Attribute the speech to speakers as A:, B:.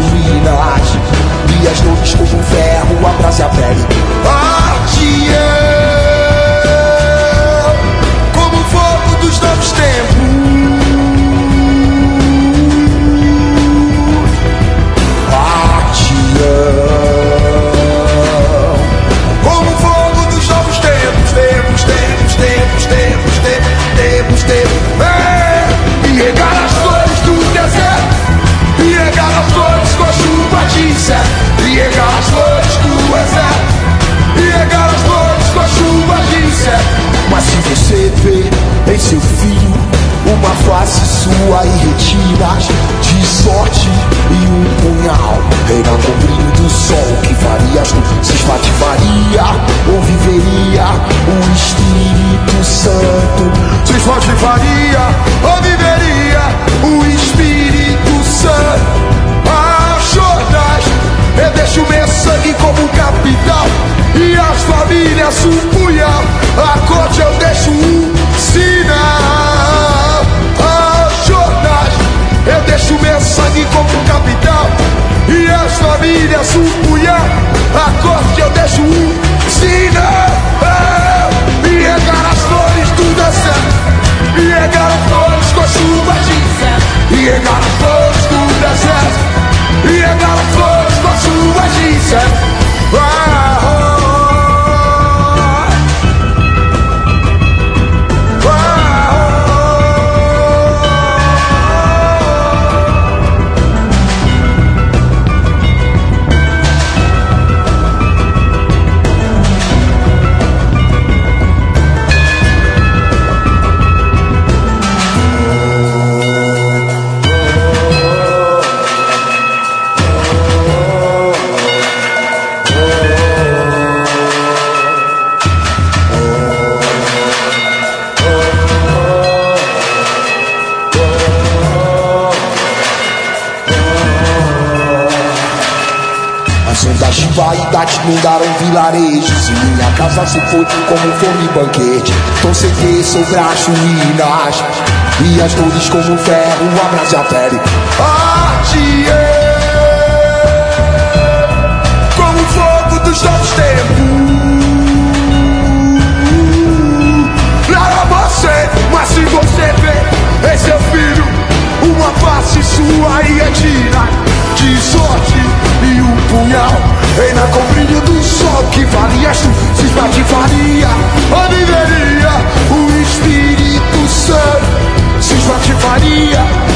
A: ruínas, e as dores como um ferro abrasa a pele. Ardiam como o fogo dos novos tempos. Como o fogo dos novos tempos, e regar as flores do deserto, e regar as flores com a chuva de inseto, e regar as flores do exército, e regar as flores com a chuva de inseto. Mas se você vê em seu filho uma face sua e retiras de sorte e um punhal, reina com o brilho do sol, que farias tu? Se esfatifaria ou viveria o Espírito Santo? Se esfatifaria ou viveria o Espírito Santo? Ah, Jordás, eu deixo meu sangue como um capital, e as famílias um punhal, a corte eu deixo um sinal. Ah, Jordás, eu deixo meu sangue como um capital, e as famílias um punhal, a corte eu deixo um sinal. E regar as flores do deserto, e regar as flores com a chuva de inseto, e regar as flores do deserto, e regar as flores com a chuva de inseto. Vaidade inundaram vilarejos, e minha casa se foi como fome e banquete. Tô sem ter sobre as ruínas, e as dores como ferro abrasam a pele. Ardiei como o fogo dos novos tempos. Para você, mas se você vê em seu filho uma face sua e retira de sorte e um punhal, reina com o brilho do sol, que farias tu? Se esfatifaria ou viveria o Espírito Santo? Se esfatifaria